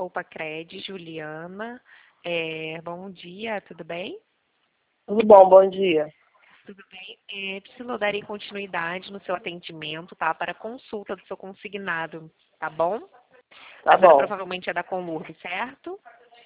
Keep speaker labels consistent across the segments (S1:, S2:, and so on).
S1: Poupa Cred, Juliana. Bom dia, tudo bem?
S2: Tudo bom, bom dia.
S1: Tudo bem. Priscila, eu darei continuidade no seu atendimento, tá? Para consulta do seu consignado, tá bom?
S2: Tá
S1: A senhora
S2: bom,
S1: provavelmente é da Conlurb, certo?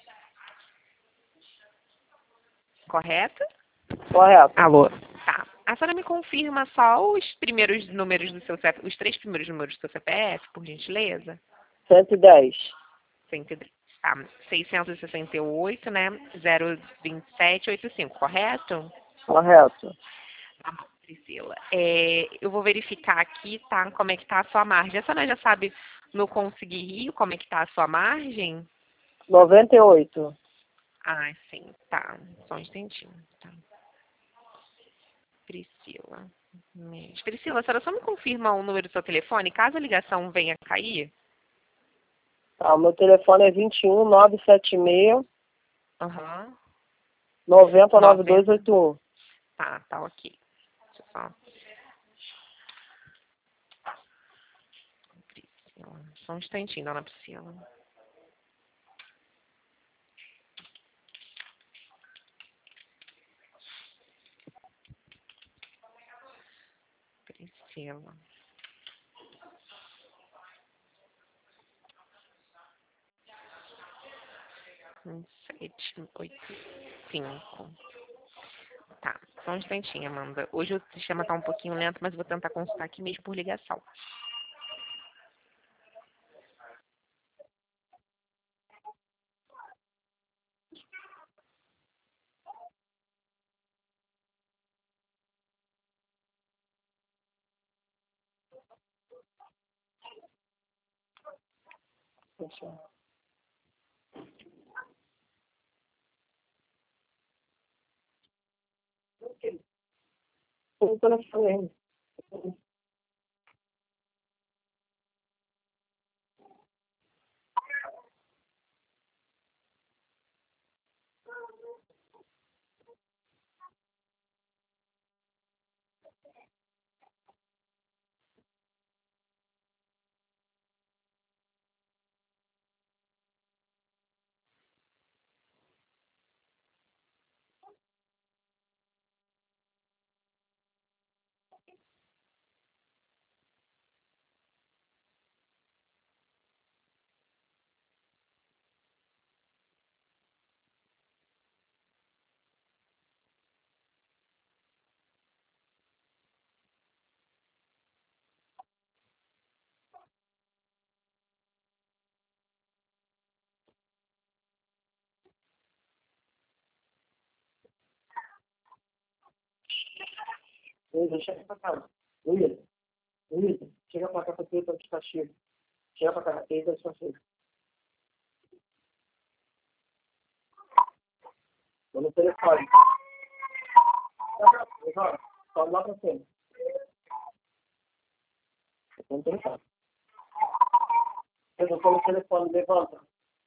S1: Correto?
S2: correto.
S1: Alô? Tá. A senhora me confirma só os primeiros números do seu CPF, os três primeiros números do seu CPF, por gentileza?
S2: 110,
S1: 110. Tá. 668, né? 02785, correto?
S2: correto.
S1: Tá bom, Priscila. Eu vou verificar aqui, tá? Como é que tá a sua margem. A senhora já sabe no Conseguir Rio como é que tá a sua margem?
S2: 98,
S1: Ah, sim, tá. Só um instantinho, tá. Priscila. Priscila, a senhora só me confirma o número do seu telefone, caso a ligação venha a cair?
S2: tá, o meu telefone é 21 976
S1: Aham.
S2: 90
S1: 90.
S2: 9281.
S1: Tá ok. Deixa eu só. Priscila. Só um instantinho, dona Priscila. Priscila. 785. Tá, só um instantinho, Amanda. Hoje o sistema tá um pouquinho lento, mas vou tentar consultar aqui mesmo por ligação.
S2: O telefone. Luísa, chega pra cá. Luísa, chega pra cá pra ter de castigo. Chega pra cá, tem de castigo. Tô no telefone. Sobe lá pra cima. Tô no telefone. Eu tô no telefone, levanta.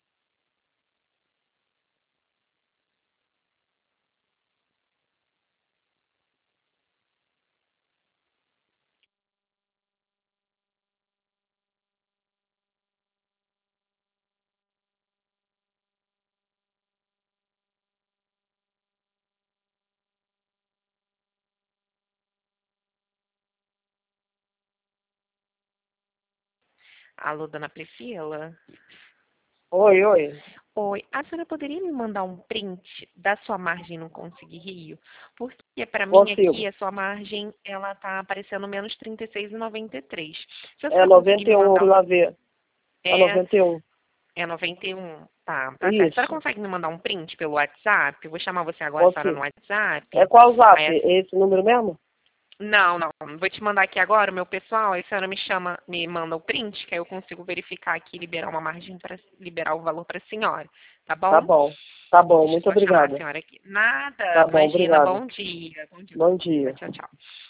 S1: Alô, dona Priscila?
S2: Oi, oi.
S1: Oi, a senhora poderia me mandar um print da sua margem no Conseguir Rio? Porque para mim aqui
S2: Consigo.
S1: a sua margem, ela tá aparecendo menos 36,93. Se a
S2: É
S1: senhora conseguir me
S2: 91,
S1: mandar
S2: fui lá ver. É
S1: é,
S2: 91.
S1: é 91, tá certo. A senhora
S2: Isso.
S1: consegue me mandar um print pelo WhatsApp? Eu vou chamar você agora, a senhora no
S2: Consigo. É
S1: WhatsApp.
S2: qual o zap?
S1: Aí,
S2: É esse número mesmo?
S1: não, vou te mandar aqui agora o meu pessoal, aí a senhora me manda o print, que aí eu consigo verificar aqui e liberar uma margem para liberar o valor para a senhora, tá
S2: Tá
S1: bom?
S2: bom. Tá bom,
S1: Deixa eu
S2: muito
S1: só chamar a
S2: obrigada.
S1: senhora aqui. Nada,
S2: Tá bom,
S1: imagina,
S2: obrigada.
S1: bom dia. Bom dia,
S2: Bom dia.
S1: tchau, tchau.